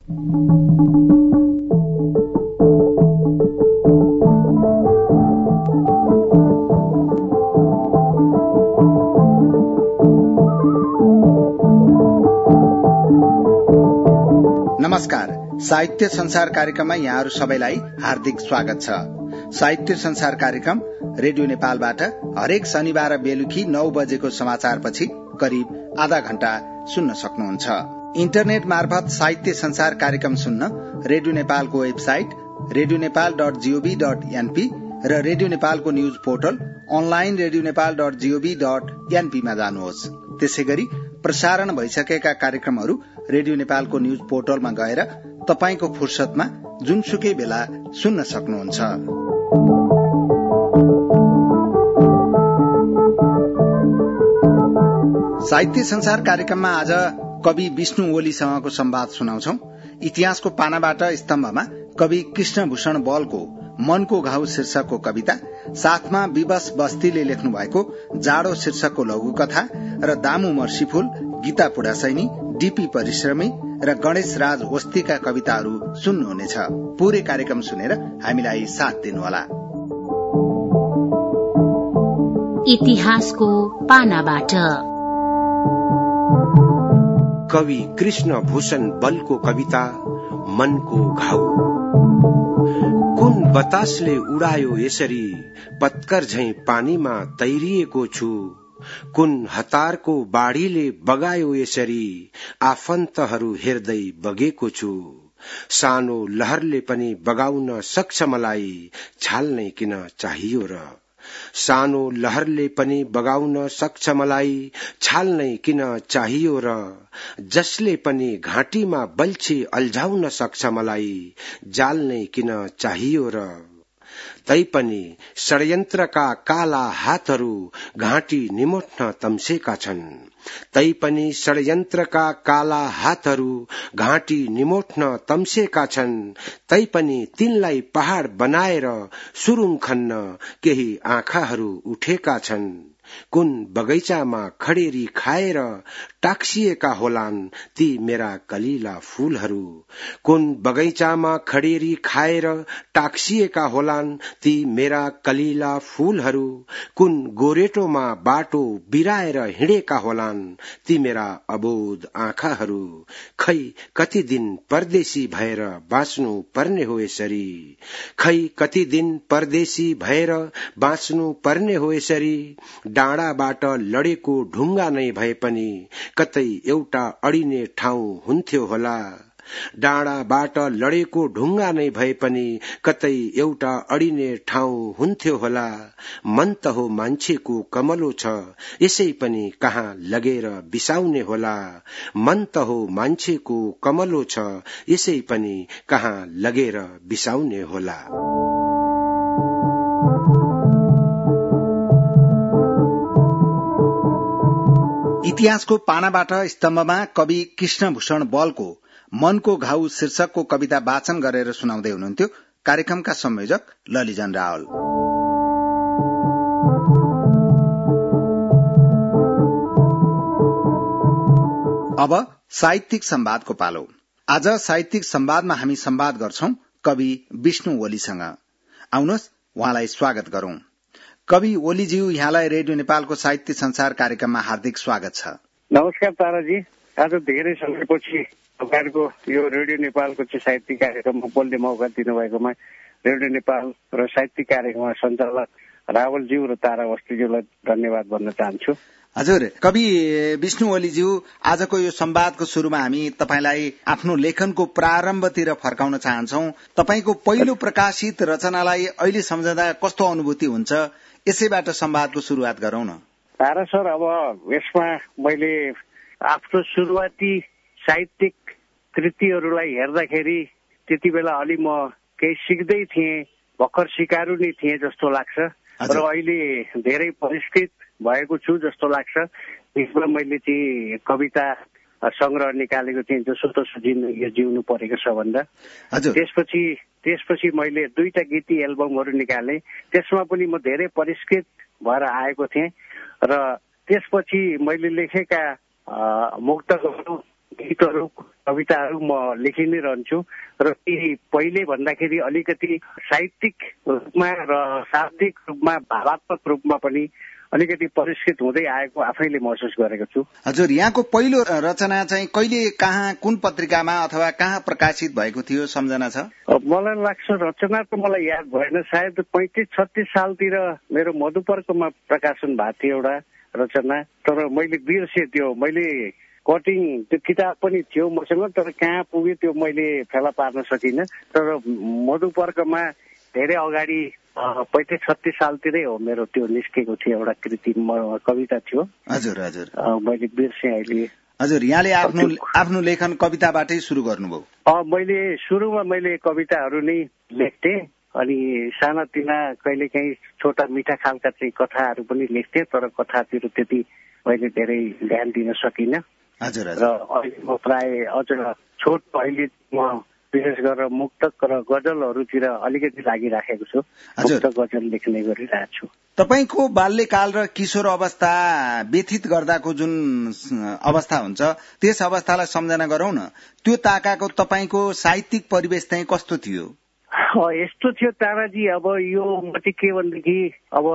नमस्कार, साहित्य संसार कार्यक्रममा यहाँहरू सबैलाई हार्दिक स्वागत छ। साहित्य संसार कार्यक्रम रेडियो नेपालबाट हरेक शनिबार बेलुकी 9 बजेको समाचारपछि करिब आधा घण्टा सुन्न सक्नुहुन्छ। इन्टरनेट मार्फत साहित्य संसार कार्यक्रम सुन्न रेडियो नेपालको वेबसाइट redionepal.gov.np र रेडियो नेपालको न्यूज पोर्टल अनलाइन redionepal.gov.np मा जानुहोस्। त्यसैगरी प्रसारण भइसकेका कार्यक्रमहरू रेडियो नेपालको न्यूज पोर्टलमा गएर तपाईको फुर्सदमा जुनसुकै बेला सुन्न सक्नुहुन्छ। साहित्य संसार कार्यक्रममा आज कवि विष्णु ओलीसँगको संवाद सुनाउँछौ। इतिहासको पानाबाट स्तम्भमा कवि कृष्णभूषण बलको मनको घाउ शीर्षकको कविता, साथमा विवश बस्तीले लेख्नु भएको जाडो शीर्षकको लघुकथा र दामु मर्सीफुल, गीता पुडासैनी, डीपी परिश्रमी र गणेश राज ओस्तीका कविताहरू सुन्नुहुनेछ। पूरै कार्यक्रम सुनेर हामीलाई साथ दिनुहोला। इतिहासको पानाबाट कवि कृष्णभूषण बलको कविता मनको घाउ। कुन बतासले उडायो यसरी, पत्कर झैं पानीमा तैरिएको छु। कुन हतारको बाढीले बगायो यसरी, आफन्तहरू हेर्दै बगेको छु। सानो लहरले पनि बगाउन सक्छ मलाई, छाल्नै किन चाहियो र। सानो लहरले पनि बगाउन सक्छ मलाई, छाल्नै किन चाहियो र। जसले पनि घाँटीमा बल्छी अल्झाउन सक्छ मलाई, जाल्नै किन चाहियो र। तैपनि षड्यन्त्रका काला हातहरू घाँटी निमोठ्न तम्सेका छन्। तैपनि षड्यन्त्रका काला हातहरू घाँटी निमोठ्न तम्सेका छन्। तैपनि तिनलाई पहाड बनाएर सुरुङ खन्न केही आँखाहरू उठेका छन्। कुन बगैँचामा खडेरी खाएर टाक्सिएका होलान् ती मेरा कलिला फूलहरू। कुन बगैँचामा खडेरी खाएर टाक्सिएका होलान् ती मेरा कलिला फूलहरू। कुन गोरेटोमा बाटो बिराएर हिँडेका होलान् ती मेरा अबोध आँखाहरू। खै कति दिन परदेशी भएर बाँच्नु पर्ने हो यसरी। खै कति दिन परदेशी भएर बाँच्नु पर्ने हो यसरी। डाँडाबाट लडेको ढुङ्गा नै भए पनि कतै एउटा अडिने ठाउँ हुन्थ्यो होला। डाँडाबाट लडेको ढुङ्गा नै भए पनि कतै एउटा अडिने ठाउँ हुन्थ्यो होला। मन त हो मान्छेको कमलो छ, यसै पनि कहाँ लगेर बिसाउने होला। मन त हो मान्छेको कमलो छ, यसै पनि कहाँ लगेर बिसाउने होला। इतिहासको पानाबाट स्तम्भमा कवि कृष्णभूषण बलको मनको घाउ शीर्षकको कविता वाचन गरेर सुनाउँदै हुनुहुन्थ्यो कार्यक्रमका संयोजक ललिजन रावल। अब साहित्यिक संवादको पालो। आज साहित्यिक संवादमा हामी संवाद गर्छौं कवि विष्णु ओलीसँग। आउनुहोस् उहाँलाई स्वागत गरौं। कवि ओलीज्यू, यहाँलाई रेडियो नेपालको साहित्य संसार कार्यक्रममा हार्दिक स्वागत छ। नमस्कार ताराजी। आज धेरै समयपछि तपाईँहरूको यो रेडियो नेपालको चाहिँ साहित्यिक कार्यक्रममा बोल्ने मौका दिनुभएकोमा रेडियो नेपाल र साहित्यिक कार्यक्रममा सञ्चालक रावलज्यू र तारा ओस्तीज्यूलाई धन्यवाद भन्न चाहन्छु। हजुर, कवि विष्णु ओलीज्यू, आजको यो संवादको सुरुमा हामी तपाईलाई आफ्नो लेखनको प्रारम्भतिर फर्काउन चाहन्छौं। तपाईको पहिलो प्रकाशित रचनालाई अहिले सम्झँदा कस्तो अनुभूति हुन्छ, यसैबाट संवादको सुरुवात गरौं न। तारा सर, अब यसमा मैले आफ्नो सुरुवाती साहित्यिक कृतिहरूलाई हेर्दाखेरि त्यति बेला अलि म केही सिक्दै थिएँ, भर्खर सिकारु नै थिएँ जस्तो लाग्छ र अहिले धेरै परिष्कृत भएको छु जस्तो लाग्छ। यसमा मैले चाहिँ कविता संग्रह निकालेको थिएँ, जसो तसो जिन्दगी जिउनु परेको छ भन्दा। त्यसपछि मैले 2टा गीती एल्बमहरू निकालेँ। त्यसमा पनि म धेरै परिष्कृत भएर आएको थिएँ र त्यसपछि मैले लेखेका मुक्तकहरू गीतहरू कविताहरू म लेखि नै रहन्छु र ती पहिले भन्दाखेरि अलिकति साहित्यिक रूपमा र शाब्दिक रूपमा भावात्मक रूपमा पनि अलिकति परिष्कृत हुँदै आएको आफैले महसुस गरेको छु। हजुर, यहाँको पहिलो रचना चाहिँ कहिले कहाँ कुन पत्रिकामा अथवा कहाँ प्रकाशित भएको थियो सम्झना छ? मलाई लाग्छ रचना त मलाई याद भएन, सायद 35-36 सालतिर मेरो मधुपर्कमा प्रकाशन भएको थियो एउटा रचना, तर मैले बिर्सेँ त्यो। मैले कटिङ त्यो किताब पनि थियो मसँग, तर कहाँ पुग्यो त्यो मैले फेला पार्न सकिनँ। तर मधुपर्कमा धेरै अगाडि 35-36 सालतिरै हो मेरो त्यो निस्केको थियो एउटा कृति कविता थियो। हजुर हजुर, मैले बिर्सेँ अहिले। हजुर, यहाँले आफ्नो लेखन कविताबाटै सुरु गर्नुभयो? मैले सुरुमा मैले कविताहरू नै लेख्थेँ, अनि सानातिना कहिलेकाहीँ छोटा मिठा खालका चाहिँ कथाहरू पनि लेख्थेँ, तर कथातिर त्यति मैले धेरै ध्यान दिन सकिनँ। हजुर, र अहिले म प्राय अझ छोट अहिले म विशेष गरेर मुक्तक र गजलहरूतिर अलिकति लागिराखेको छु। मुक्तक गजल लेख्ने गरिरहेको छु। तपाईको बाल्यकाल र किशोर अवस्था व्यथित गर्दाको जुन अवस्था हुन्छ त्यस अवस्थालाई सम्झना गरौँ न। त्यो ताकाको तपाईको साहित्यिक परिवेश चाहिँ कस्तो थियो? यस्तो थियो ताराजी, अब यो म चाहिँ के भनेदेखि अब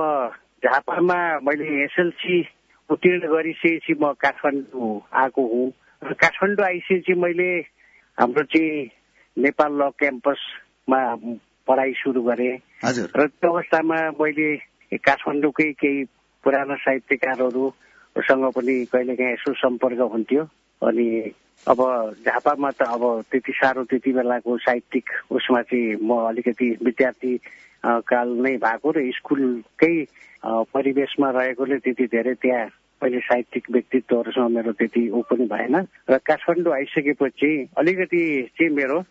झापामा मैले एसएलसी उत्तीर्ण गरिसकेपछि म काठमाडौँ आएको हुँ र काठमाडौँ आइसकेपछि मैले हाम्रो चाहिँ नेपाल ल क्याम्पसमा पढाइ सुरु गरेँ। र त्यो अवस्थामा मैले काठमाडौँकै केही पुराना साहित्यकारहरूसँग पनि कहिलेकाहीँ यसो सम्पर्क हुन्थ्यो। अनि अब झापामा त अब त्यति साह्रो त्यति बेलाको साहित्यिक उसमा चाहिँ म अलिकति विद्यार्थी काल नै भएको र स्कुलकै परिवेशमा रहेकोले त्यति धेरै त्यहाँ पहिले साहित्यिक व्यक्तित्वहरूसँग मेरो त्यति ऊ पनि भएन। र काठमाडौँ आइसकेपछि अलिकति चाहिँ मेरो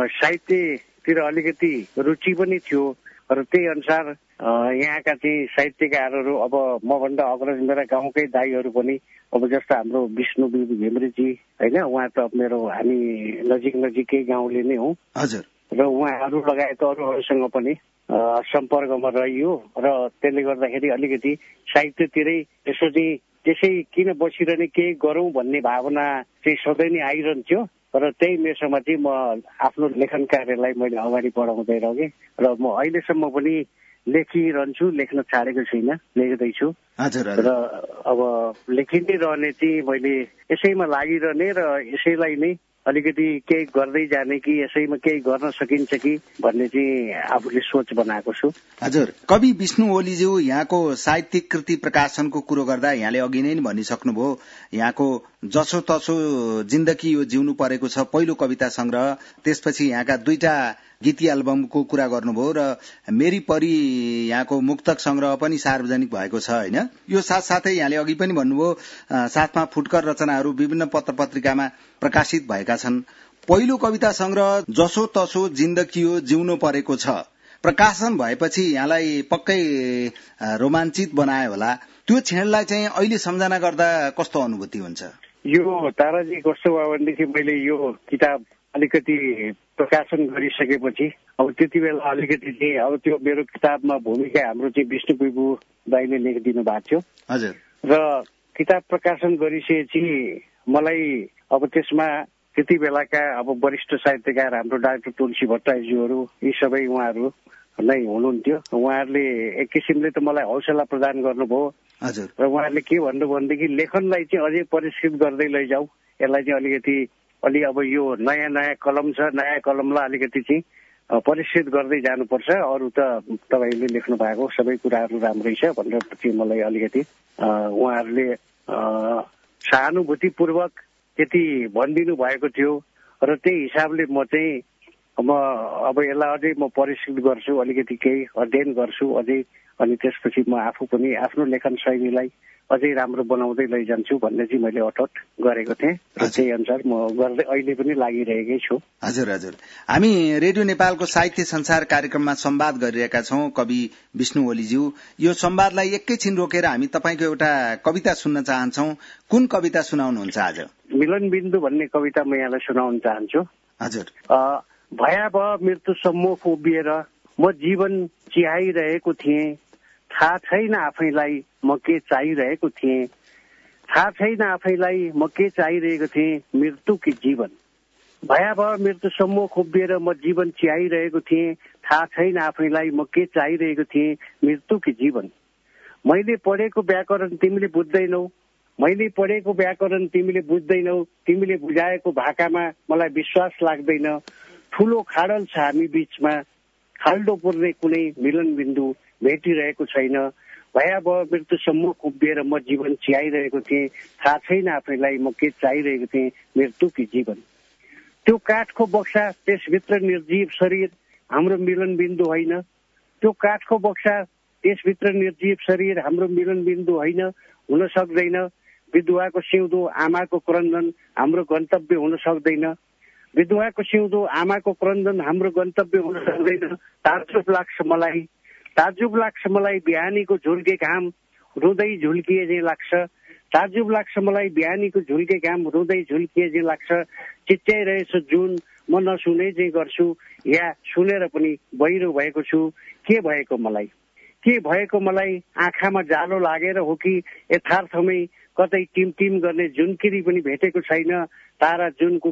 साहित्यतिर अलिकति रुचि पनि थियो र त्यही अनुसार यहाँका चाहिँ साहित्यकारहरू अब मभन्दा अग्रज मेरा गाउँकै दाईहरू पनि अब जस्तो हाम्रो विष्णु घिमिरेजी होइन, उहाँ त मेरो हामी नजिकै गाउँले नै हौ। हजुर। र उहाँहरू लगायत अरूहरूसँग पनि सम्पर्कमा रहियो र त्यसले गर्दाखेरि अलिकति साहित्यतिरै त्यसै किन बसिरहने केही गरौँ भन्ने भावना चाहिँ सधैँ नै आइरहन्थ्यो। र त्यही मेसोमा चाहिँ म आफ्नो लेखन कार्यलाई मैले अगाडि बढाउँदै रहेँ र म अहिलेसम्म पनि लेखिरहन्छु, लेख्न छाडेको छुइनँ, लेख्दैछु। र अब लेखिँदै रहने चाहिँ मैले यसैमा लागिरहने र यसैलाई नै अलिकति केही गर्दै जाने कि यसैमा केही गर्न सकिन्छ कि भन्ने चाहिँ आफूले सोच बनाएको छु। हजुर, कवि विष्णु ओलीज्यू यहाँको साहित्यिक कृति प्रकाशनको कुरो गर्दा यहाँले अघि नै भनिसक्नुभयो, यहाँको जसो तसो जिन्दगी यो जिउनु परेको छ पहिलो कविता संग्रह, त्यसपछि यहाँका 2टा गीती एल्बमको कुरा गर्नुभयो र मेरी परी यहाँको मुक्तक संग्रह पनि सार्वजनिक भएको छ होइन। यो साथसाथै यहाँले अघि पनि भन्नुभयो साथमा फुटकर रचनाहरू विभिन्न पत्र पत्रिकामा प्रकाशित भएका छन्। पहिलो कविता संग्रह जसो तसो जिन्दगी यो जिउनु परेको छ प्रकाशन भएपछि यहाँलाई पक्कै रोमाञ्चित बनायो होला। त्यो क्षणलाई चाहिँ अहिले सम्झना गर्दा कस्तो अनुभूति हुन्छ? यो ताराजी कस्तो भयो भनेदेखि मैले यो किताब अलिकति प्रकाशन गरिसकेपछि अब त्यति बेला अलिकति चाहिँ अब त्यो मेरो किताबमा भूमिका हाम्रो चाहिँ विष्णु बिबु दाइले लेखिदिनु भएको थियो। हजुर। र किताब प्रकाशन गरिसकेपछि मलाई अब त्यसमा त्यति बेलाका अब वरिष्ठ साहित्यकार हाम्रो डाक्टर तुलसी भट्टराईज्यूहरू यी सबै उहाँहरू नै हुनुहुन्थ्यो। उहाँहरूले एक किसिमले त मलाई हौसला प्रदान गर्नुभयो। हजुर। र उहाँहरूले के भन्नुभयो भनेदेखि लेखनलाई चाहिँ अझै परिष्कृत गर्दै लैजाऊ, यसलाई चाहिँ अलिकति अब यो नयाँ कलम छ, नयाँ कलमलाई अलिकति चाहिँ परिष्कृत गर्दै जानुपर्छ, अरू त तपाईँले लेख्नु भएको सबै कुराहरू राम्रै छ भनेर चाहिँ मलाई अलिकति उहाँहरूले सहानुभूतिपूर्वक त्यति भनिदिनु भएको थियो। र त्यही हिसाबले म चाहिँ अब यसलाई अझै म परिष्कृत गर्छु, अलिकति केही अध्ययन गर्छु अझै, अनि त्यसपछि म आफू पनि आफ्नो लेखन शैलीलाई अझै राम्रो बनाउँदै लैजान्छु भन्ने चाहिँ मैले अठोट गरेको थिएँ र त्यही अनुसार म गर्दै अहिले पनि लागिरहेकै छु। हजुर हजुर, हामी रेडियो नेपालको साहित्य संसार कार्यक्रममा संवाद गरिरहेका छौं कवि विष्णु ओलीज्यू। यो संवादलाई एकैछिन रोकेर हामी तपाईँको एउटा कविता सुन्न चाहन्छौं। कुन कविता सुनाउनुहुन्छ आज? मिलन बिन्दु भन्ने कविता म यहाँलाई सुनाउन चाहन्छु। हजुर। भयावह मृत्यु सम्मुख उभिएर म जीवन चिहाइरहेको थिएँ, थाहा छैन आफैलाई म के चाहिरहेको थिएँ, थाहा छैन आफैलाई म के चाहिरहेको थिएँ, मृत्यु कि जीवन। भयावह मृत्यु सम्मुख उभिएर म जीवन चियाइरहेको थिएँ, थाहा छैन आफैलाई म के चाहिरहेको थिएँ, मृत्यु कि जीवन। मैले पढेको व्याकरण तिमीले बुझ्दैनौ, मैले पढेको व्याकरण तिमीले बुझ्दैनौ, तिमीले बुझाएको भाकामा मलाई विश्वास लाग्दैन। ठूलो खाडल छ हामी बीचमा, खाल्डो पुर्ने कुनै मिलन बिन्दु भेटिरहेको छैन। भयावह मृत्यु सम्मुख उभिएर म जीवन चियाइरहेको थिएँ, थाहा छैन आफैलाई म के चाहिरहेको थिएँ, मृत्यु कि जीवन। त्यो काठको बक्सा, त्यसभित्र निर्जीव शरीर हाम्रो मिलन बिन्दु होइन। त्यो काठको बक्सा, त्यसभित्र निर्जीव शरीर हाम्रो मिलन बिन्दु होइन, हुन सक्दैन। विधुवाको सिउँदो आमाको क्रन्दन हाम्रो गन्तव्य हुन सक्दैन। विधुवाको सिउँदो आमाको क्रन्दन हाम्रो गन्तव्य हुन सक्दैन। ताज्जुब लाग्छ मलाई बिहानीको झुल्के घाम रुँदै झुल्किए जे लाग्छ। ताज्जुब लाग्छ मलाई बिहानीको झुल्के घाम रुँदै झुल्किए जे लाग्छ। चिच्याइरहेछ जुन म नसुने जे गर्छु, या सुनेर पनि बहिरो भएको छु। के भएको मलाई आँखामा जालो लागेर हो कि यथार्थमै कतै टिमटिम गर्ने जुनकिरी पनि भेटेको छैन। तारा जुनको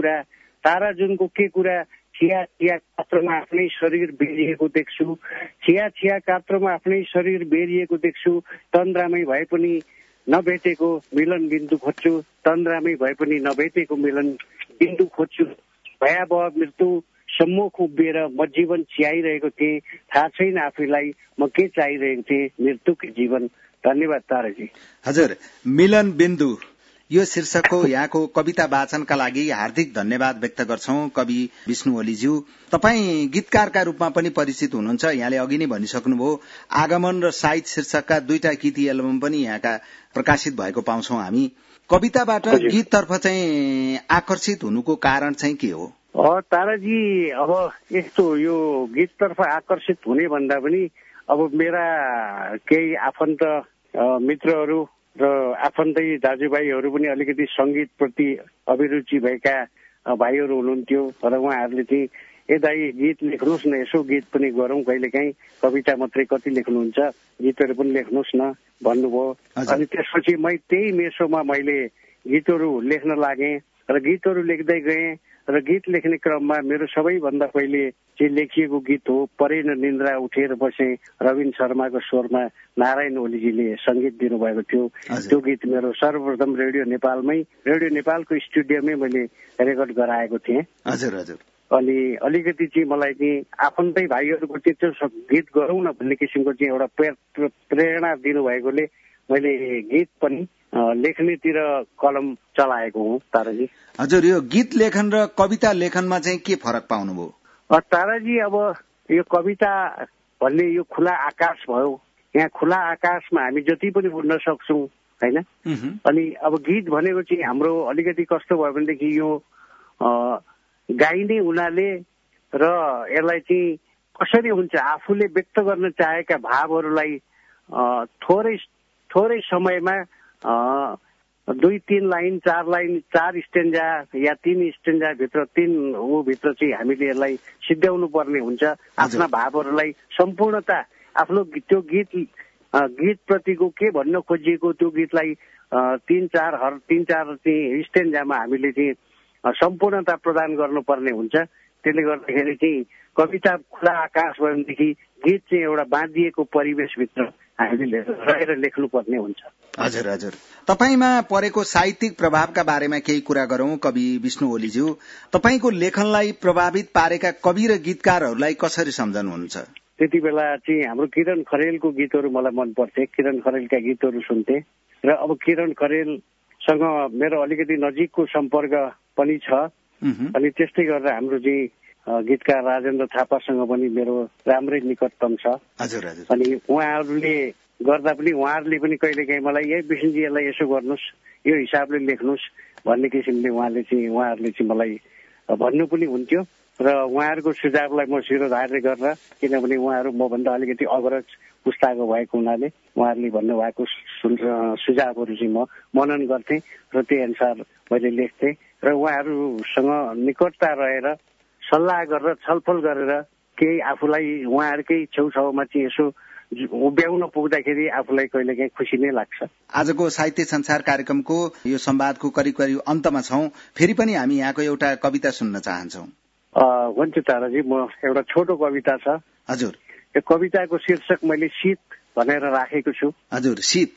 के कुरा छिया छिया कात्रोमा आफ्नै शरीर बेरिएको देख्छु। छिया छिया कात्रोमा आफ्नै शरीर बेरिएको देख्छु। तन्द्रामै भए पनि नभेटेको मिलन बिन्दु खोज्छु। तन्द्रामै भए पनि नभेटेको मिलन बिन्दु खोज्छु। भयावह मृत्यु सम्मुख उभिएर म जीवन चियाइरहेको थिएँ, थाहा छैन आफैलाई म के चाहिरहेको थिएँ, मृत्यु कि जीवन। धन्यवाद ताराजी। हजुर, मिलन बिन्दु यो शीर्षकको यहाँको कविता वाचनका लागि हार्दिक धन्यवाद व्यक्त गर्छौं कवि विष्णु ओलीज्यू। तपाईँ गीतकारका रूपमा पनि परिचित हुनुहुन्छ। यहाँले अघि नै भनिसक्नुभयो, आगमन र साहित्य शीर्षकका 2टा गीती एल्बम पनि यहाँका प्रकाशित भएको पाउँछौं हामी। कविताबाट गीततर्फ चाहिँ आकर्षित हुनुको कारण चाहिँ के हो? ताराजी, अब यस्तो यो गीततर्फ आकर्षित हुने भन्दा पनि अब मेरा केही आफन्त मित्रहरू र आफन्तै दाजुभाइहरू पनि अलिकति संगीतप्रति अभिरुचि भएका भाइहरू हुनुहुन्थ्यो र उहाँहरूले चाहिँ ए दाइ गीत लेख्नुहोस् न, यसो गीत पनि गरौँ, कहिलेकाहीँ कविता मात्रै कति लेख्नुहुन्छ, गीतहरू पनि लेख्नुहोस् न भन्नुभयो। अनि त्यसपछि त्यही मेसोमा मैले गीतहरू लेख्न लागेँ र गीतहरू लेख्दै गएँ र गीत लेख्ने क्रममा मेरो सबैभन्दा पहिले चाहिँ लेखिएको गीत हो परेन निन्द्रा उठेर बसे, रविन शर्माको स्वरमा नारायण ओलीजीले सङ्गीत दिनुभएको थियो। त्यो गीत मेरो सर्वप्रथम रेडियो नेपालको स्टुडियोमै मैले रेकर्ड गराएको थिएँ। हजुर हजुर। अनि अलिकति चाहिँ मलाई चाहिँ आफन्तै भाइहरूको त्यो गीत गरौँ न भन्ने किसिमको चाहिँ एउटा प्रेरणा दिनुभएकोले मैले गीत पनि लेख्नेतिर कलम चलाएको हुँ ताराजी। हजुर, यो गीत लेखन र कविता लेखनमा चाहिँ के फरक पाउनुभयो? ताराजी, अब यो कविता भन्ने यो खुला आकाश भयो। यहाँ खुला आकाशमा हामी जति पनि उड्न सक्छौँ होइन। अनि अब गीत भनेको चाहिँ हाम्रो अलिकति कस्तो भयो भनेदेखि यो गाइने हुनाले र यसलाई चाहिँ कसरी हुन्छ आफूले व्यक्त गर्न चाहेका भावहरूलाई थोरै समयमा 2-3 लाइन 4 लाइन 4 स्टेन्जा या 3 स्टेन्जा भित्र 3 भित्र चाहिँ हामीले यसलाई सिद्ध्याउनु पर्ने हुन्छ। आफ्ना भावहरूलाई सम्पूर्णता आफ्नो त्यो गीत प्रतिको के भन्न खोजिएको त्यो गीतलाई 3-4 चाहिँ स्टेन्जामा हामीले चाहिँ सम्पूर्णता प्रदान गर्नुपर्ने हुन्छ। त्यसले गर्दाखेरि चाहिँ कविता खुला आकाश भनेदेखि गीत चाहिँ एउटा बाँधिएको परिवेशभित्र हामीले रहेर लेख्नुपर्ने हुन्छ। हजुर हजुर। तपाईमा परेको साहित्यिक प्रभावका बारेमा केही कुरा गरौं कवि विष्णु ओलीज्यू। तपाईको लेखनलाई प्रभावित पारेका कवि र गीतकारहरूलाई कसरी सम्झनुहुन्छ? त्यति बेला चाहिँ हाम्रो किरण खरेलको गीतहरू मलाई मन पर्थे। किरण खरेलका गीतहरू सुन्थे र अब किरण खरेलसँग मेरो अलिकति नजिकको सम्पर्क पनि छ। अनि त्यस्तै गरेर हाम्रो चाहिँ गीतकार राजेन्द्र थापासँग पनि मेरो राम्रै निकटतम छ। हजुर हजुर। अनि उहाँहरूले गर्दा पनि उहाँहरूले पनि कहिलेकाहीँ मलाई यही विष्णुजी यसलाई यसो गर्नुहोस्, यो हिसाबले लेख्नुहोस् भन्ने किसिमले उहाँहरूले चाहिँ मलाई भन्नु पनि हुन्थ्यो र उहाँहरूको सुझावलाई म शिरोधार्य गरेर, किनभने उहाँहरू मभन्दा अलिकति अग्रज पुस्ताको भएको हुनाले उहाँहरूले भन्नुभएको सुझावहरू चाहिँ म मनन गर्थेँ र त्यही अनुसार मैले लेख्थेँ र उहाँहरूसँग निकटता रहेर सल्लाह गरेर छलफल गरेर केही आफूलाई उहाँहरूकै छेउछाउमा चाहिँ यसो उभ्याउन पुग्दाखेरि आफूलाई कहिलेकाहीँ खुसी नै लाग्छ। आजको साहित्य संसार कार्यक्रमको यो संवादको करिब करिब अन्तमा छौं। फेरि पनि हामी यहाँको एउटा कविता सुन्न चाहन्छौं। हुन्छ ताराजी, म एउटा छोटो कविता छ। हजुर। यो कविताको शीर्षक मैले शीत भनेर राखेको छु। हजुर। शीत।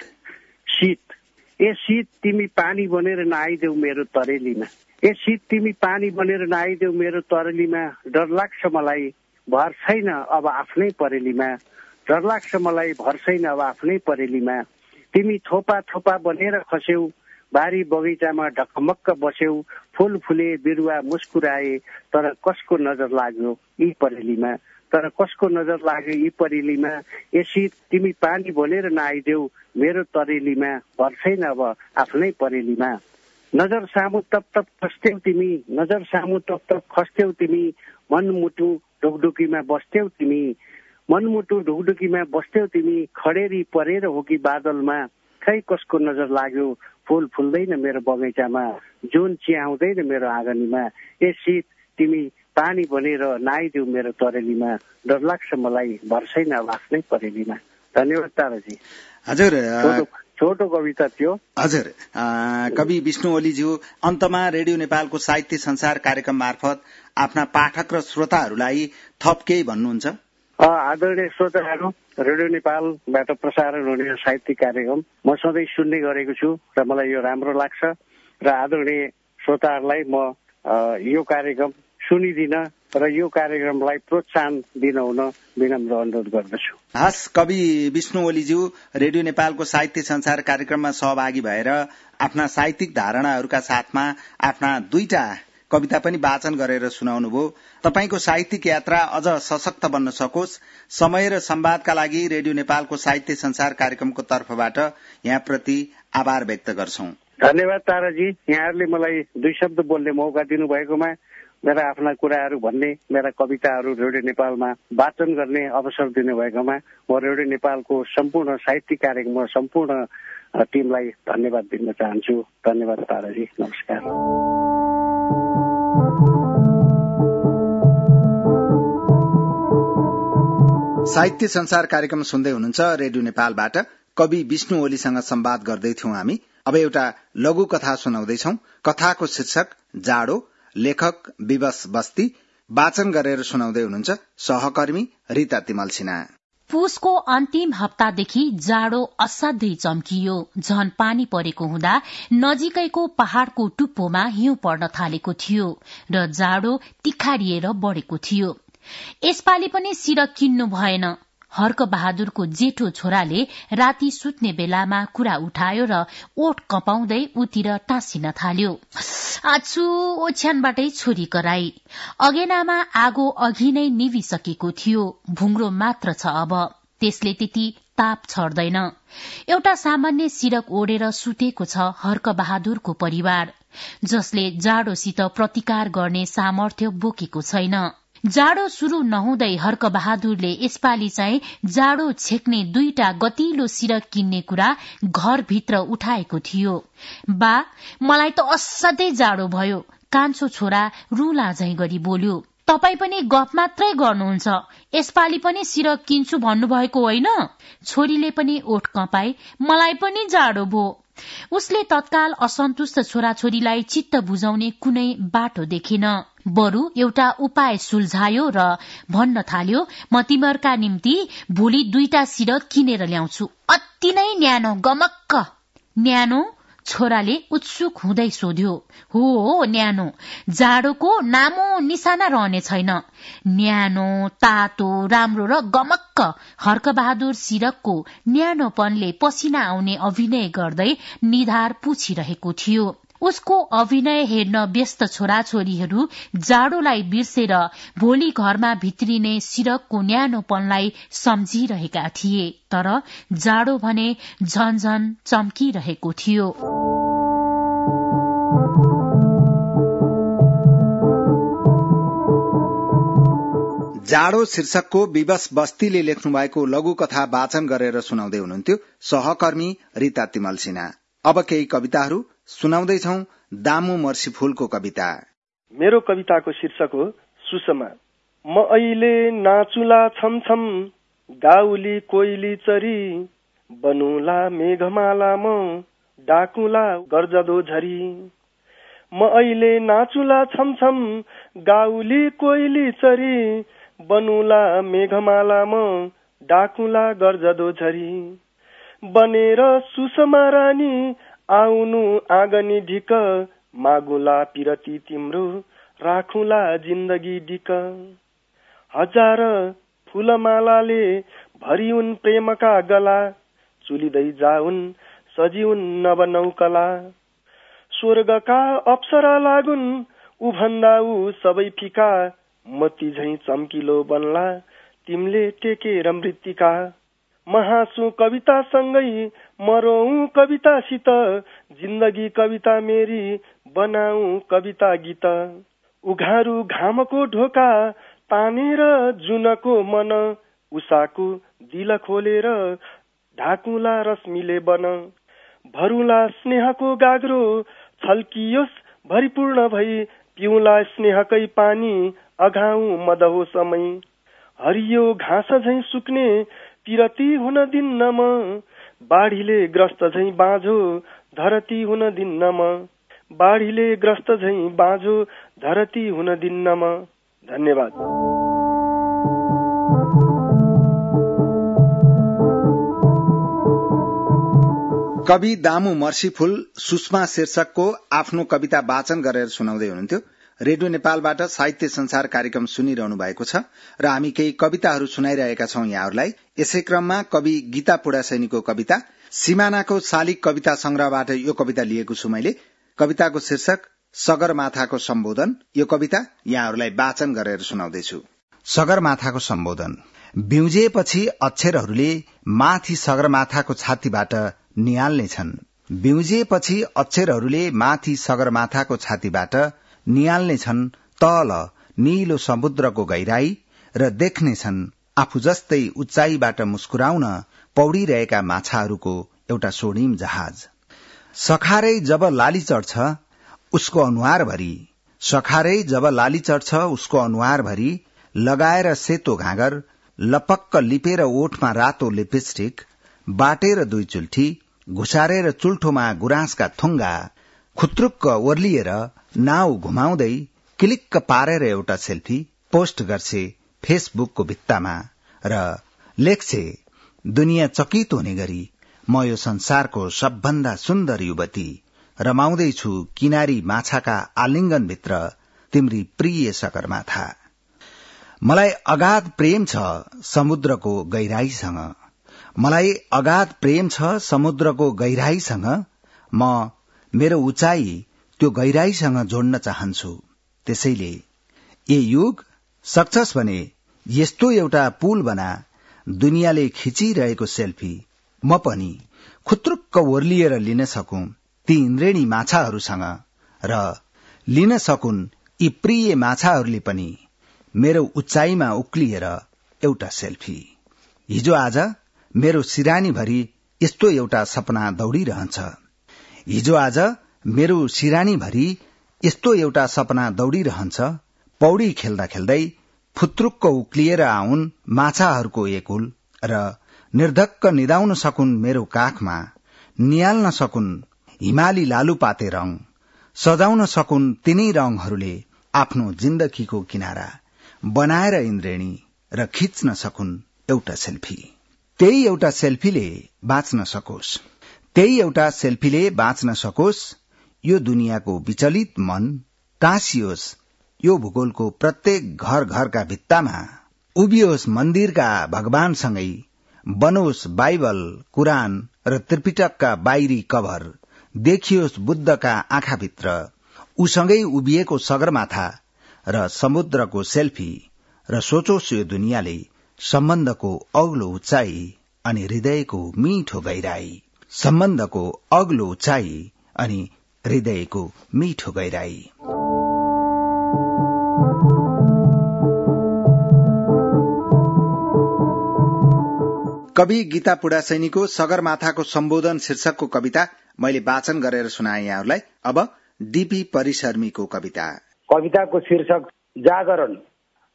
ए शीत तिमी पानी बनेर नआइदेऊ मेरो तरेलीमा। ए शीत तिमी पानी बनेर नआइदेऊ मेरो तरेलीमा। डर लाग्छ मलाई भर छैन अब आफ्नै परेलीमा। डर लाग्छ मलाई भर छैन अब आफ्नै परेलीमा। तिमी थोपा थोपा बनेर खस्यौ बारी बगैँचामा ढकमक्क बस्यौ। फूल फुले बिरुवा मुस्कुराए तर कसको नजर लाग्यो यी परेलीमा। तर कसको नजर लाग्यो यी परेलीमा। ए शीत तिमी पानी बनेर नआइदेऊ मेरो तरेलीमा। भर छैन अब आफ्नै परेलीमा। नजर सामु तप तप खस्थ्यौ तिमी। नजर सामु तप तप खस्थ्यौ तिमी। मनमुटु ढुकढुकीमा बस्थ्यौ तिमी। मनमुटु ढुकढुकीमा बस्थ्यौ तिमी। खडेरी परेर हो कि बादलमा खै कसको नजर लाग्यो। फूल फुल्दैन मेरो बगैँचामा जुन चियाउँदैन मेरो आँगनीमा। ए शीत तिमी पानी बनेर नआइदेऊ मेरो तरेलीमा। डर लाग्छ मलाई भर छैन अब आफ्नै परेलीमा। धन्यवाद ताराजी। हजुर। छोटो कविता थियो। हजुर। कवि विष्णु ओलीज्यू, अन्तमा रेडियो नेपालको साहित्य संसार कार्यक्रम मार्फत आफ्ना पाठक र श्रोताहरूलाई थप केही भन्नुहुन्छ? आदरणीय श्रोताहरू, रेडियो नेपालबाट प्रसारण हुने साहित्यिक कार्यक्रम म सधैँ सुन्ने गरेको छु र मलाई यो राम्रो लाग्छ र आदरणीय श्रोताहरूलाई म यो कार्यक्रम सुनिदिन र यो कार्यक्रमलाई प्रोत्साहन दिन हुन विनम्र अनुरोध गर्दछु। हस्, कवि विष्णु ओलीज्यू रेडियो नेपालको साहित्य संसार कार्यक्रममा सहभागी भएर आफ्ना साहित्यिक धारणाहरूका साथमा आफ्ना 2टा कविता पनि वाचन गरेर सुनाउनुभयो। तपाईको साहित्यिक यात्रा अझ सशक्त बन्न सकोस्। समय र संवादका लागि रेडियो नेपालको साहित्य संसार कार्यक्रमको तर्फबाट यहाँप्रति आभार व्यक्त गर्छौं। धन्यवाद ताराजी। यहाँहरूले मलाई 2 शब्द बोल्ने मौका दिनुभएकोमा, मेरा आफ्ना कुराहरू भन्ने, मेरा कविताहरू रेडियो नेपालमा वाचन गर्ने अवसर दिनुभएकोमा म रेडियो नेपालको सम्पूर्ण साहित्यिक कार्यक्रममा सम्पूर्ण टिमलाई धन्यवाद दिन चाहन्छु। धन्यवाद ताराजी। नमस्कार। साहित्य संसार कार्यक्रम सुन्दै हुनुहुन्छ रेडियो नेपालबाट। कवि विष्णु ओलीसँग संवाद गर्दै थियौं हामी। अब एउटा लघु कथा सुनाउँदैछौ। कथाको शीर्षक जाडो। लेखक विवश बस्ती। वाचन गरेर सुनाउँदै हुनुहुन्छ सहकर्मी रीता तिमल सिन्हा। पुसको अन्तिम हप्तादेखि जाडो असाध्यै चम्कियो। झन पानी परेको हुँदा नजिकैको पहाड़को टुप्पोमा हिउँ पर्न थालेको थियो र जाडो तिखारिएर बढ़ेको थियो। यसपालि पनि सिरक किन्नु भएन। हर्क बहादुरको जेठो छोराले राति सुत्ने बेलामा कुरा उठायो र ओठ कपाउँदै उतिर टाँसिन थाल्यो। आछु ओछ्यानबाटै छोरी कराई। अगेनामा आगो अघि नै निभिसकेको थियो। भुङ्रो मात्र छ अब। त्यसले त्यति ताप छर्दैन। एउटा सामान्य सिरक ओढेर सुतेको छ हर्क बहादुरको परिवार, जसले जाडोसित प्रतिकार गर्ने सामर्थ्य बोकेको छैन। जाडो शुरू नहुँदै हर्क बहादुरले यसपालि चाहिँ जाडो छेक्ने 2टा गतिलो सिरक किन्ने कुरा घरभित्र उठाएको थियो। बा, मलाई त असाध्यै जाडो भयो। कान्छो छोरा रुला झैं गरी बोल्यो। तपाई पनि गफ मात्रै गर्नुहुन्छ। यसपालि पनि सिरक किन्छु भन्नुभएको होइन? छोरीले पनि ओठ कपाई। मलाई पनि जाडो भो। उसले तत्काल असन्तुष्ट छोराछोरीलाई चित्त बुझाउने कुनै बाटो देखेन। बरु एउटा उपाय सुल्झायो र भन्न थाल्यो, म तिमीहरूका निम्ति भोलि 2टा सिरक किनेर ल्याउँछु। अति नै न्यानो, गमक्क। न्यानो? छोराले उत्सुक हुँदै सोध्यो। हो न्यानो। जाडोको नामो निशाना रहने छैन। न्यानो, तातो, राम्रो र गमक्क। हर्क बहादुर सिरकको न्यानोपनले पसिना आउने अभिनय गर्दै निधार पुछिरहेको थियो। उसको अभिनय हेर्न व्यस्त छोराछोरीहरू जाडोलाई बिर्सेर भोलि घरमा भित्रिने सिरकको न्यानोपनलाई सम्झिरहेका थिए। तर जाडो भने झनझन चम्किरहेको थियो। जाडो शीर्षकको विवश बस्तीले लेख्नु भएको लघु कथा वाचन गरेर सुनाउँदै हुनुहुन्थ्यो सहकर्मी रीता तिमल सिन्हा। अब केही कविताहरू सुनाउँदैछौ। दामु मर्सीफुलको कविता। मेरो कविताको शीर्षक हो सुषमा। म अहिले नाचुला छमछम गाउली कोइली चरी बनौला मेघमाला म डाकुला गर्जदो झरी म अहिले नाचुला छमछम गाउली कोइली चरी बनौला मेघमाला म डाकुला गर्जदो झरी बनेर सुषमा रानी आउनु आँगनी ढिक मागुला पिरती तिम्रो राखुला जिन्दगी डिक हजार फूलमालाले भरिउन् प्रेमका गला चुलिदै जाउन् सजिउन् नवनौकला स्वर्गका अप्सरा लागुन् उभन्दा उ सबै फिका मती झैं चम्किलो बन्ला तिमीले टेकेर मृत्तिका महासु कविता सँगै मरौं कवितासित जिन्दगी कविता मेरी बनाऊ कविता गीत उघारू घामको ढोका तानेर जुनको मन उषाको दिल खोलेर ढाकुला रश्मिले बन भरुला स्नेहको गाग्रो छल्कियोस् भरिपूर्ण भई पिउला स्नेहकै पानी अघाउ मदहो समय हरियो घाँस झैं सुक्ने पिरती हुन दिन्न म बाढीले ग्रस्त झैं बाँझो धरती हुन दिन्न म बाढीले ग्रस्त झैं बाँझो धरती हुन दिन्न म। धन्यवाद। कवि दामु मर्सीफुल सुषमा शीर्षकको आफ्नो कविता वाचन गरेर सुनाउँदै हुनुहुन्थ्यो। रेडियो नेपालबाट साहित्य संसार कार्यक्रम सुनिरहनु भएको छ र हामी केही कविताहरू सुनाइरहेका छौं यहाँहरूलाई। यसै क्रममा कवि गीता पुडासैनीको कविता सिमानाको शालिग कविता संग्रहबाट यो कविता लिएको छु मैले। कविताको शीर्षक सगरमाथाको सम्बोधन। यो कविता यहाँहरूलाई वाचन गरेर सुनाउँदैछु। सगरमाथाको सम्बोधन। बिउजिएपछि अक्षरहरूले माथि सगरमाथाको छातीबाट नियाल्नेछन्। बिउजिएपछि अक्षरहरूले माथि सगरमाथाको छातीबाट नियाल्नेछन् तल नीलो समुद्रको गहिराई र देख्नेछन् आफू जस्तै उचाइबाट मुस्कुराउन पौडिरहेका माछाहरूको एउटा स्वर्णिम जहाज। सखारै जब लाली चढ्छ उसको अनुहारभरि, सखारै जब लाली चढ्छ उसको अनुहारभरि लगाएर सेतो घाँगर, लपक्क लिपेर ओठमा रातो लिपस्टिक, बाटेर दुई चुल्ठी, घुसारेर चुल्ठोमा गुराँसका थुङ्गा, खुत्रुक्क ओर्लिएर नाउ घुमाउँदै क्लिक्क पारेर एउटा सेल्फी पोस्ट गर्छे फेसबुकको भित्तामा र लेख्छे दुनियाँ चकित हुने गरी म यो संसारको सबभन्दा सुन्दर युवती, रमाउँदैछु किनारी माछाका आलिङ्गनभित्र तिम्री प्रिय सगरमाथा। मलाई अगाध प्रेम छ समुद्रको गहिराईसँग, मलाई अगाध प्रेम छ समुद्रको गहिराईसँग। म मेरो उचाइ त्यो गहिराईसँग जोड्न चाहन्छु। त्यसैले ए युग सक्छस् भने यस्तो एउटा पुल बना, दुनियाँले खिचिरहेको सेल्फी म पनि खुत्रुक्क ओर्लिएर लिन सकूं ती इन्द्रेणी माछाहरूसँग र लिन सकुन् यी प्रिय माछाहरूले पनि मेरो उचाइमा उक्लिएर एउटा सेल्फी। हिजो आज मेरो सिरानीभरि यस्तो एउटा सपना दौडिरहन्छ। हिजो आज मेरो सिरानीभरि यस्तो एउटा सपना दौडिरहन्छ। पौडी खेल्दा खेल्दै फुत्रुक्क उक्लिएर आउन् माछाहरूको एकुल र निर्धक्क निदाउन सकुन् मेरो काखमा, निहाल्न सकुन् हिमाली लालुपाते रंग, सजाउन सकुन् तिनै रंगहरूले आफ्नो जिन्दगीको किनारा बनाएर इन्द्रेणी र खिच्न सकुन् एउटा सेल्फी। त्यही एउटा सेल्फीले बाँच्न सकोस्, त्यही एउटा सेल्फीले बाँच्न सकोस्। यो दुनियाँको विचलित मन टाँसियोस् यो भूगोलको प्रत्येक घर घरका भित्तामा, उभियोस् मन्दिरका भगवानसँगै, बनोस् बाइबल, कुरान र त्रिपिटकका बाहिरी कभर, देखियोस् बुद्धका आँखाभित्र उसँगै उभिएको सगरमाथा र समुद्रको सेल्फी र सोचोस् यो दुनियाँले सम्बन्धको अग्लो उचाइ अनि हृदयको मिठो गहिराई, सम्बन्धको अग्लो उचाइ अनि हृदयको मिठो गहिराई। कवि गीता पुडासैनीको सगरमाथाको सम्बोधन शीर्षकको कविता मैले वाचन गरेर सुनाए यहाँहरूलाई। अब डीपी परिशर्मीको कविता। कविताको शीर्षक जागरण।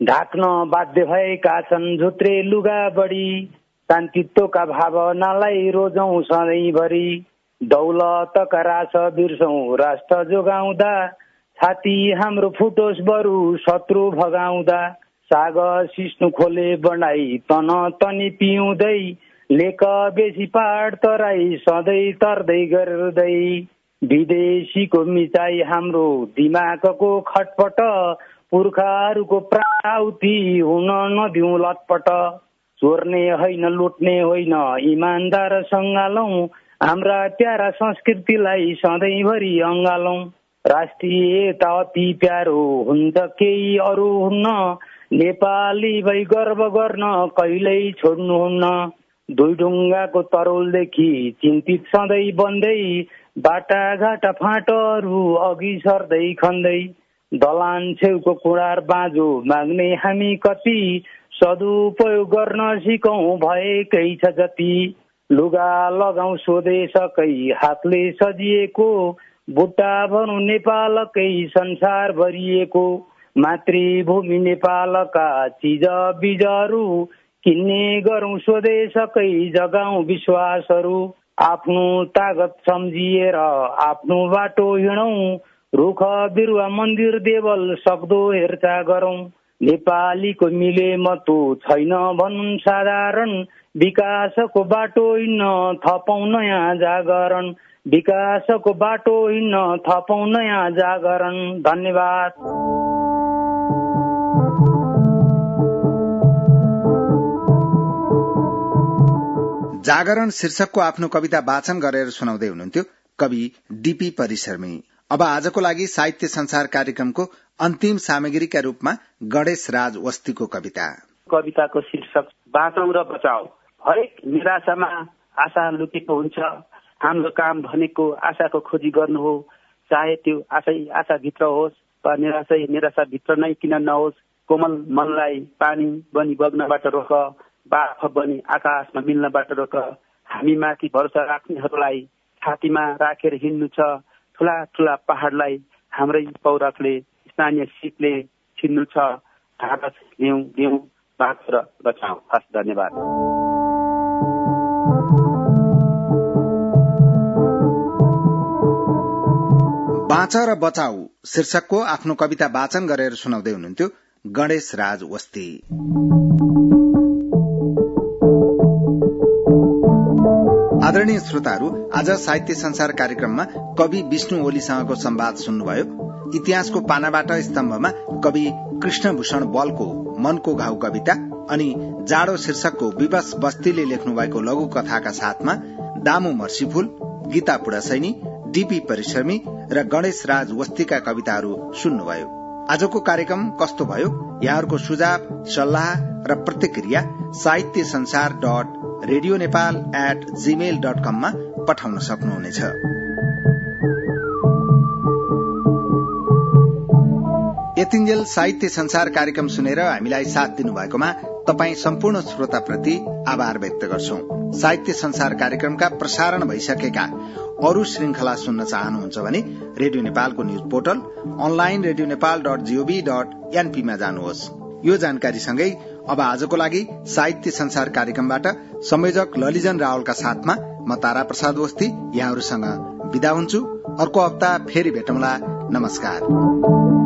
ढाक्न बाध्य भएका छन् झुत्रे लुगा बढी, शान्तित्वका भावनालाई रोजौं सधैँभरि, दौलतका रास बिर्सौं राष्ट्र जोगाउँदा, छाती हाम्रो फुटोस् बरु शत्रु भगाउँदा, साग सिस्नु खोले बनाई तन तनी पिउँदै, लेक बेसी पहाड तराई सधैँ तर्दै गर्दै, विदेशीको मिचाई हाम्रो दिमागको खटपट, पुर्खाहरूको प्राउती हुन नदिउँ लटपट, चोर्ने होइन लुट्ने होइन इमानदार सङ्गालौं, हाम्रा प्यारा संस्कृतिलाई सधैँभरि अङ्गालौं, राष्ट्रियता अति प्यारो हुन्छ केही अरू हुन्न, नेपाली भई गर्व गर्न कहिल्यै छोड्नुहुन्न, दुई ढुङ्गाको तरोलदेखि चिन्तित सधैँ बन्दै, बाटाघाटा फाँटहरू अघि सर्दै खन्दै, दलान छेउको कुडार बाँझो माग्ने हामी कति, सदुपयोग गर्न सिकौं भएकै छ जति, लुगा लगाउँ स्वदेशकै हातले सजिएको, बुट्टा भनौँ नेपालकै संसार भरिएको, मातृभूमि नेपालका चिज बिजहरू किन्ने गरौँ स्वदेशकै जगाउँ विश्वासहरू, आफ्नो तागत सम्झिएर आफ्नो बाटो हिँडौँ, रुख बिरुवा मन्दिर देवल सक्दो हेरचाह गरौँ, नेपालीको मिले मतो छैन भनुन् साधारण, विकासको बाटो हिँड्न थपौँ नयाँ जागरण, विकासको बाटो हिँड्न थपौँ नयाँ जागरण। धन्यवाद। जागरण शीर्षकको आफ्नो कविता वाचन गरेर सुनाउँदै हुनुहुन्थ्यो कवि डीपी परिशर्मी। अब आजको लागि साहित्य संसार कार्यक्रमको अन्तिम सामग्रीका रूपमा गणेश राज वस्तीको कविता। कविताको शीर्षक बाँचौं र बचाऊ। हरेक निराशामा आशा लुकेको हुन्छ। हाम्रो काम भनेको आशाको खोजी गर्नु हो, चाहे त्यो आशाभित्र होस् वा निराशाभित्र नै किन नहोस्। कोमल मनलाई पानी बनी बग्नबाट रोक, बाफ बनी आकाशमा मिल्नबाट रोक। हामी माथि भरोसा राख्नेहरूलाई छातीमा राखेर हिँड्नु छ। ठुला ठुला पहाडलाई हाम्रै पौरखले स्थानीय सिपले छिन्नु छ। कागज लिउँ बाँच र बचाऊ। हस्, धन्यवाद। बाँच र बचाऊ शीर्षकको आफ्नो कविता वाचन गरेर सुनाउँदै हुनुहुन्थ्यो गणेश राज वस्ती। आदरणीय श्रोताहरू, आज साहित्य संसार कार्यक्रममा कवि विष्णु ओलीसँगको संवाद सुन्नुभयो। इतिहासको पानाबाट स्तम्भमा कवि कृष्णभूषण बलको मनको घाउ कविता अनि जाडो शीर्षकको विवश बस्तीले लेख्नु भएको लघु कथाका साथमा दामु मर्सीफुल, गीता पुडासैनी, डीपी परिशर्मी र गणेश राज वस्तीका कविताहरू सुन्नुभयो। आजको कार्यक्रम कस्तो भयो? यहाँहरूको सुझाव, सल्लाह र प्रतिक्रिया साहित्य संसार .radionepal@gmail.com मा पठाउन सक्नुहुनेछ। यतिन्जेल साहित्य संसार कार्यक्रम सुनेर हामीलाई साथ दिनुभएकोमा तपाईँ सम्पूर्ण श्रोताप्रति आभार व्यक्त गर्छौं। साहित्य संसार कार्यक्रमका प्रसारण भइसकेका अरू श्रृंखला सुन्न चाहनुहुन्छ भने रेडियो नेपालको न्यूज पोर्टल अनलाइन radionepal.gov.np मा जानुहोस्। यो जानकारीसँगै अब आजको लागि साहित्य संसार कार्यक्रमबाट संयोजक ललिजन रावलका साथमा म तारा प्रसाद वस्ती यहाँहरूसँग विदा हुन्छु। अर्को हप्ता फेरि भेटौँला। नमस्कार।